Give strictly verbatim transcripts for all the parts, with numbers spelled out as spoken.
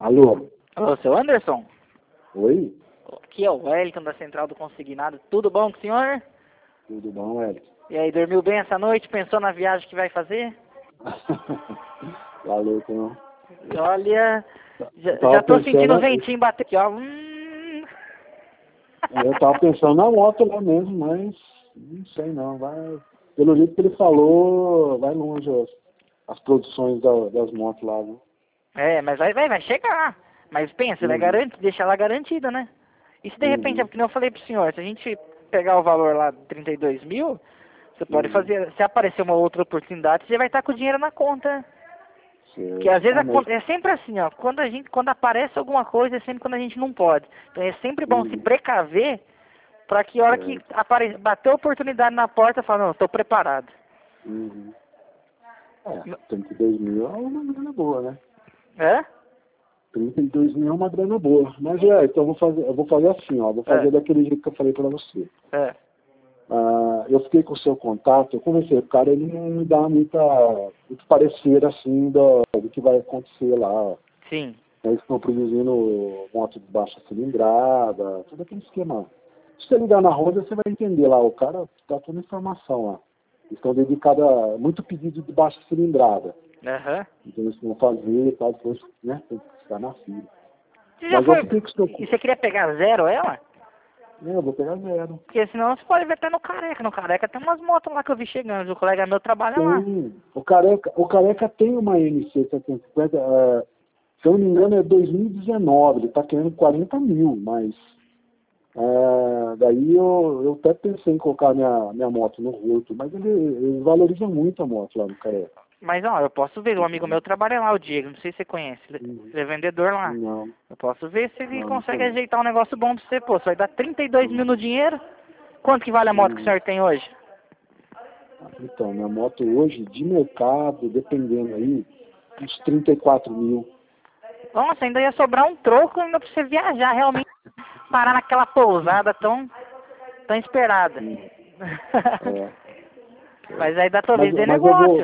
Alô? Ô, seu Anderson? Oi? Aqui é o Wellington da Central do Consignado. Tudo bom com o senhor? Tudo bom, Wellington? E aí, dormiu bem essa noite? Pensou na viagem que vai fazer? Valeu, não. Olha, já, Eu tava já tô pensando sentindo o na- ventinho bater aqui, ó. Hum. Eu tava pensando na moto lá mesmo, mas não sei não. Vai, pelo jeito que ele falou, vai longe as, as produções da- das motos lá, né? É, mas vai, vai, vai chegar. Mas pensa, vai Uhum. garantir, deixar ela garantida, né? E se de repente, é Uhum. porque eu falei pro senhor, se a gente pegar o valor lá de trinta e dois mil, você pode Uhum. fazer, se aparecer uma outra oportunidade, você vai estar com o dinheiro na conta. Porque às Certo. vezes Ah, a mas... conta- é sempre assim, ó, quando a gente, quando aparece alguma coisa, é sempre quando a gente não pode. Então é sempre bom se Uhum. precaver para que a hora que Certo. apare, bater a oportunidade na porta, fala, não, estou preparado. Uhum. É, trinta e dois mil é uma grana boa, né? É? trinta e dois mil é uma grana boa. Mas é, então eu vou fazer, eu vou fazer assim, ó. Vou fazer É, daquele jeito que eu falei pra você. é. Ah, eu fiquei com o seu contato, eu conversei com o cara, ele não me dá muita, muito parecer assim do, do que vai acontecer lá. Sim. Eles estão produzindo moto de baixa cilindrada, todo aquele esquema. Se você ligar na Honda, você vai entender lá, o cara dá toda a informação lá. Eles estão dedicados a muito pedido de baixa cilindrada. Aham. Então eles vão fazer e tal, depois, né, tem que estar na fila. Você já Mas eu foi. fiquei com o seu... E você queria pegar zero ela? É, eu vou pegar zero. Porque senão você pode ver até no Careca. No Careca tem umas motos lá que eu vi chegando. O colega meu trabalha lá. Tem. O Careca, o Careca tem uma M C setecentos e cinquenta, é, se eu não me engano é dois mil e dezenove, ele está querendo quarenta mil, mas é, daí eu, eu até pensei em colocar minha, minha moto no rosto, mas ele, eles valorizam muito a moto lá no Careca. Mas ó, eu posso ver, um amigo meu trabalha lá, o Diego, não sei se você conhece, ele Uhum. ele é vendedor lá. Não, Eu posso ver se ele não, não consegue conheço. ajeitar um negócio bom pra você, pô. Você vai dar trinta e dois mil no dinheiro? Quanto que vale a moto que o Uhum. senhor tem hoje? Então, minha moto hoje, de mercado, dependendo aí, uns trinta e quatro mil. Nossa, ainda ia sobrar um troco ainda pra você viajar, realmente parar naquela pousada tão, tão esperada. Uhum. É, é. Mas aí dá pra Mas, vender mas eu vou. negócio.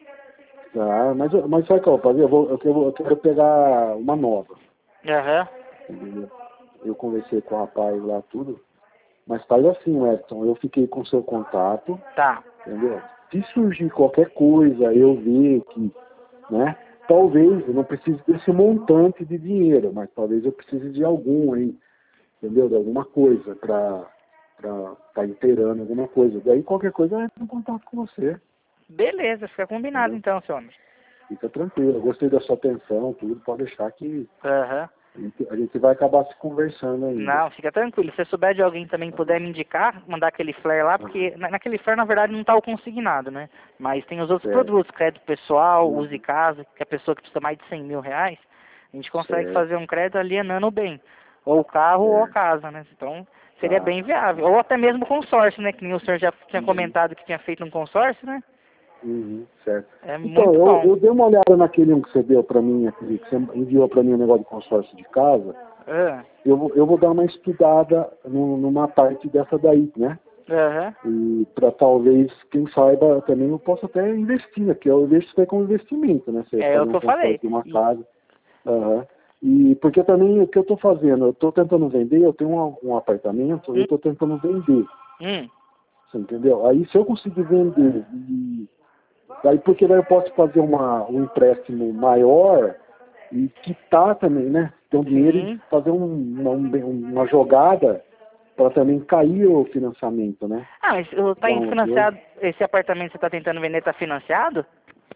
Ah, mas, eu- mas sabe o que eu vou fazer? Eu, vou, eu, quero, eu quero pegar uma nova. Aham. Entendeu? Eu conversei com o rapaz lá, tudo. Mas faz assim, Weston, eu fiquei com o seu contato, Tá. entendeu? Se surgir qualquer coisa, eu ver que, né? Talvez eu não precise desse montante de dinheiro, mas talvez eu precise de algum aí, entendeu? De alguma coisa para para estar inteirando alguma coisa. Daí qualquer coisa eu entro em contato com você, Beleza, fica combinado entendeu? então, seu homem. Fica tranquilo, eu gostei da sua atenção, tudo, pode deixar que Aham. a gente, a gente vai acabar se conversando ainda. Não, fica tranquilo. Se você souber de alguém também puder me indicar, mandar aquele flare lá, porque na- naquele flare na verdade não tá o consignado, né? Mas tem os outros Certo, produtos, crédito pessoal, uhum, use casa, que a pessoa que precisa mais de cem mil reais, a gente consegue certo, fazer um crédito alienando bem. Ou o carro ou a certo, casa, né? Então seria tá. bem viável. Ou até mesmo consórcio, né? Que nem o senhor já tinha Uhum, comentado que tinha feito um consórcio, né? uhum, certo. É Então, muito eu, bom. eu dei uma olhada naquele um que você deu para mim, aquele que você enviou para mim o negócio de consórcio de casa. Ah, Eu, vou- eu vou dar uma estudada no- numa parte dessa daí, né? Aham. E para talvez, quem saiba, também eu possa até investir, aqui eu vejo isso aí como investimento, né? Você É o fazer que um eu falei. consórcio de uma E- casa. Aham. E porque também o que eu estou fazendo, eu estou tentando vender, eu tenho um, um apartamento, eu hum, estou tentando vender, hum, você entendeu? Aí se eu conseguir vender, e, daí porque daí eu posso fazer uma, um empréstimo maior e quitar também, né? Ter um dinheiro e sim. fazer um, uma, um- uma jogada para também cair o financiamento, né? Ah, mas o- tá em Então, eu, financiado, esse apartamento que você tá tentando vender tá financiado?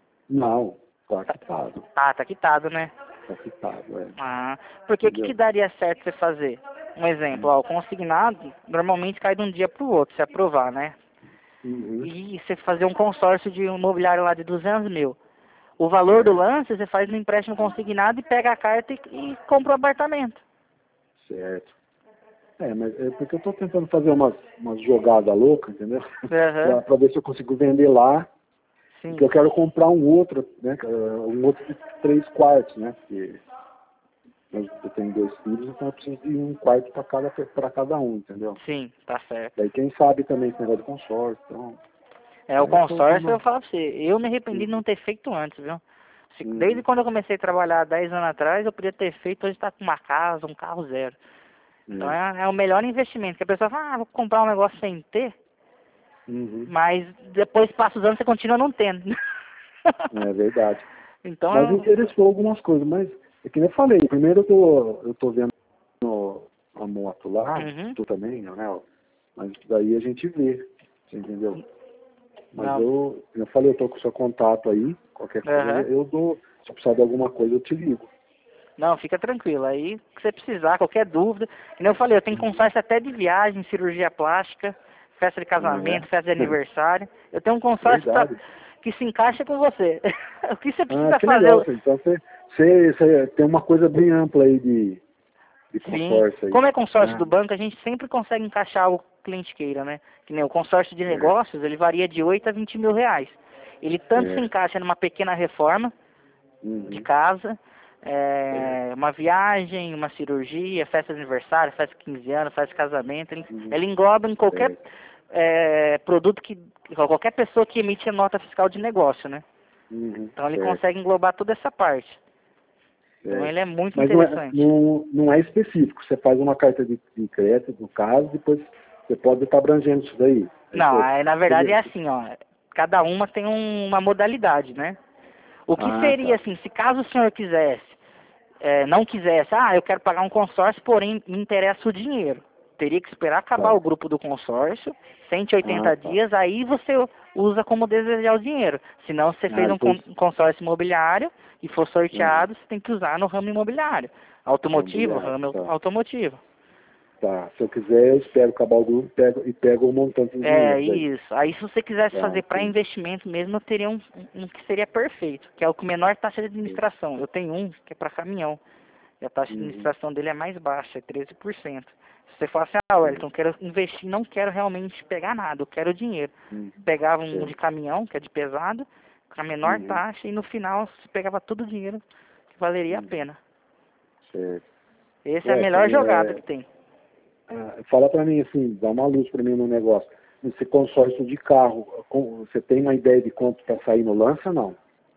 não, tá Tá, quitado, tá, tá quitado, né? tá quitado, é, Ah, porque o que, que entendeu? daria certo você fazer? Um exemplo, ó, o consignado normalmente cai de um dia pro outro, se aprovar, né? Uhum, E você fazer um consórcio de um imobiliário lá de duzentos mil. O valor do certo, lance, você faz no empréstimo consignado e pega a carta e, e compra o apartamento. certo. É, mas é porque eu estou tentando fazer umas, umas jogadas loucas, entendeu? Aham, para ver se eu consigo vender lá, porque sim. eu quero comprar um outro, né? Um outro de três quartos, né? Porque eu eu tenho dois filhos, então eu preciso de um quarto para cada, para cada um, entendeu? Sim, tá certo. Daí quem sabe também esse negócio de consórcio, então. É, o Aí eu tô consórcio, eu dando. falo pra você, eu me arrependi de não ter feito antes, viu? Se, Uhum. Desde quando eu comecei a trabalhar dez anos atrás, eu podia ter feito, hoje está com uma casa, um carro zero. Então é, é o melhor investimento, que a pessoa fala, ah, vou comprar um negócio sem ter, Uhum. mas depois passa os anos você continua não tendo. É verdade. Então, Mas me eu- interessou algumas coisas, mas é que nem eu falei, primeiro eu tô, eu tô vendo a moto lá, Uhum. tu também, né? Mas daí a gente vê, você entendeu? Mas Não. eu, eu falei, eu tô com o seu contato aí, qualquer coisa, Aham. eu dou, se eu precisar de alguma coisa, eu te ligo. Não, fica tranquilo. Aí, que você precisar, qualquer dúvida. Como eu falei, eu tenho consórcio até de viagem, cirurgia plástica, festa de casamento, É. festa de aniversário. Eu tenho um consórcio pra- Verdade. que se encaixa com você. O que você Ah, precisa que fazer? legal, então você, você, você tem uma coisa bem ampla aí de, de Sim. consórcio aí. Como é consórcio Ah, do banco, a gente sempre consegue encaixar o cliente queira, né? Que nem o consórcio de certo, negócios, ele varia de oito a vinte mil reais. Ele tanto se certo. encaixa numa pequena reforma de Uhum, casa, certo. é, uma viagem, uma cirurgia, festa de aniversário, festa de quinze anos, festa de casamento. Ele, Uhum, ele engloba em qualquer certo. é, produto que qualquer pessoa que emite nota fiscal de negócio, né? Uhum, Então ele certo, consegue englobar toda essa parte. Então certo. ele é muito Mas não é, interessante. não, não é específico. Você faz uma carta de, de crédito, no caso, depois você pode estar abrangendo isso daí. Aí Não, você, aí, na verdade é você- assim, ó. Cada uma tem um- uma modalidade, né? O que ah, seria tá. assim, se caso o senhor quisesse, é, não quisesse, ah, eu quero pagar um consórcio, porém me interessa o dinheiro. Teria que esperar acabar o Tá. grupo do consórcio, cento e Ah, oitenta tá. dias, aí você usa como desejar o dinheiro. Se não, você Ah, fez um depois. con- um consórcio imobiliário e for Uhum. sorteado, você tem que usar no ramo imobiliário. Automotivo, Imobiliário, ramo tá. automotivo. Tá. Se eu quiser, eu espero acabar o grupo pego, e pego o montante de É, dinheiro daí. isso. Aí se você quisesse Tá, fazer para entendi. investimento mesmo, eu teria um, um um que seria perfeito, que é o com menor taxa de administração. Eu tenho um que é para caminhão. E a taxa de Uhum. administração dele é mais baixa, é treze por cento. Se você fala assim, ah, Wellington, Certo. quero investir, não quero realmente pegar nada, eu quero dinheiro. Uhum. Pegava um de Certo. caminhão, que é de pesado, com a menor Uhum. taxa, e no final você pegava todo o dinheiro que valeria a Uhum. pena. Certo. Essa é a É, melhor tem, jogada é, que tem. ah, fala pra mim assim, dá uma luz pra mim no negócio. Esse consórcio de carro, com- você tem uma ideia de quanto tá saindo o lance ou não?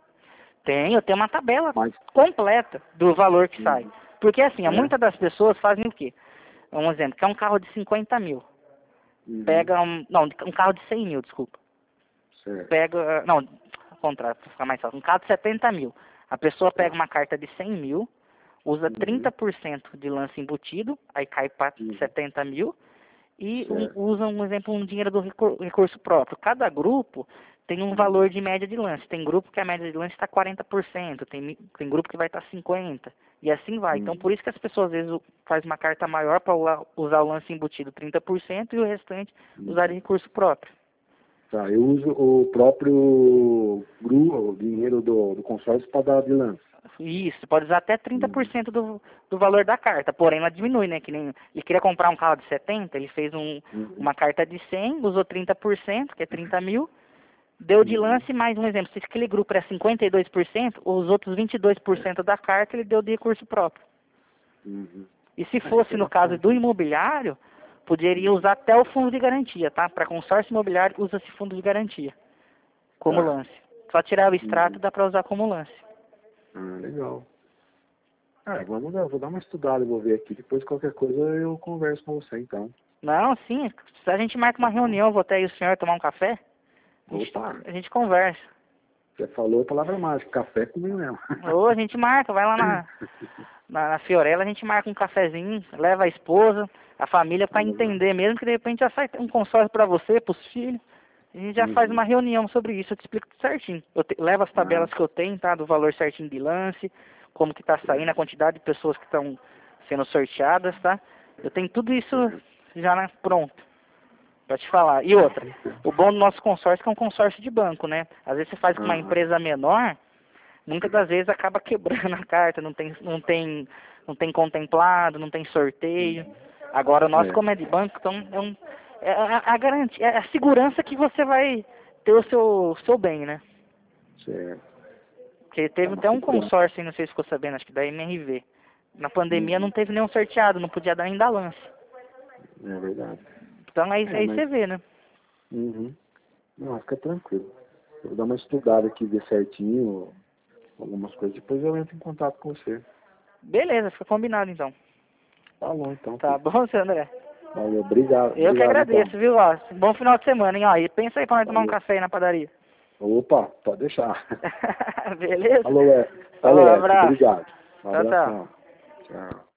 Tem, eu tenho uma tabela Mas, completa do valor que sai. uhum. Porque assim, É? muitas das pessoas fazem o quê? Um exemplo, quer um carro de cinquenta mil. Uhum. Pega um. Não, um carro de cem mil, desculpa. Certo. Pega. Não, ao contrário, para ficar mais fácil. Um carro de setenta mil. A pessoa pega Tá. uma carta de cem mil, usa Uhum. trinta por cento de lance embutido, aí cai para Uhum. setenta mil, e um- Certo. usa, um exemplo, um dinheiro do recur- recurso próprio. Cada grupo tem um Uhum. valor de média de lance. Tem grupo que a média de lance está quarenta por cento, tem, mi- tem grupo que vai estar cinquenta por cento, e assim vai. Então, Uhum. por isso que as pessoas às vezes faz uma carta maior para usar o lance embutido trinta por cento e o restante usar de Uhum. recurso próprio. Tá, eu uso o próprio gru, o dinheiro do, do consórcio para dar de lance. Isso, pode usar até trinta por Uhum. cento do, do valor da carta, porém ela diminui, né? Que nem ele queria comprar um carro de setenta, ele fez um, Uhum. uma carta de cem, usou trinta por cento, que é trinta mil, deu de Uhum. lance mais um exemplo. Se aquele grupo era cinquenta e dois por cento, os outros vinte e dois por cento da carta ele deu de recurso próprio. Uhum. E se Ah, isso fosse é no caso bacana. do imobiliário, poderia Uhum. usar até o fundo de garantia, tá? Para consórcio imobiliário usa-se fundo de garantia como Tá. lance. Só tirar o extrato Uhum. dá para usar como lance. Ah, legal. Ah, vamos dar, vou dar uma estudada, vou ver aqui. Depois qualquer coisa eu converso com você então. Não, sim, se a gente marca uma Tá bom? reunião, vou até aí o senhor tomar um café, a gente, Opa, a gente conversa. você falou a palavra mágica, café comigo mesmo. Ou a gente marca, vai lá na, na, na Fiorella, a gente marca um cafezinho, leva a esposa, a família para entender mesmo, que de repente já sai um consórcio para você, para os filhos. A gente já faz Uhum. uma reunião sobre isso, eu te explico tudo certinho. Eu te, levo as Ah, tabelas que eu tenho, tá? Do valor certinho de lance, como que tá saindo, a certo, quantidade de pessoas que estão sendo sorteadas, tá? Eu tenho tudo isso certo. já na, pronto. Pra te falar. E Ah, outra, tranquilo. o bom do nosso consórcio é que é um consórcio de banco, né? Às vezes você faz com uma Aham. empresa menor, muitas das vezes acaba quebrando a carta, não tem, não tem, não tem contemplado, não tem sorteio. Uhum. Agora o nosso, É, como é de banco, então é, um, é a, a garantia, é a segurança que você vai ter o seu, seu bem, né? certo. Porque É teve uma até um segurança. consórcio, aí, não sei se ficou sabendo, acho que da M R V. Na pandemia não Uhum. teve nenhum sorteado, não podia dar ainda lance. É verdade. Então aí, É, aí mas. você vê, né? Uhum. Não, fica tranquilo. Eu vou dar uma estudada aqui, ver certinho algumas coisas, depois eu entro em contato com você. Beleza, fica combinado então. Tá bom, então. Tá bom, seu André? Valeu, obrigado. Eu obrigado, que agradeço, então. viu? Ó, bom final de semana, hein? Ó, e pensa aí pra nós tomar um Valeu. café aí na padaria. Opa, pode deixar. Beleza? Falou, é. Falou, Falou, é. abraço. Obrigado. Um Tchau, tchau. abração. Tchau.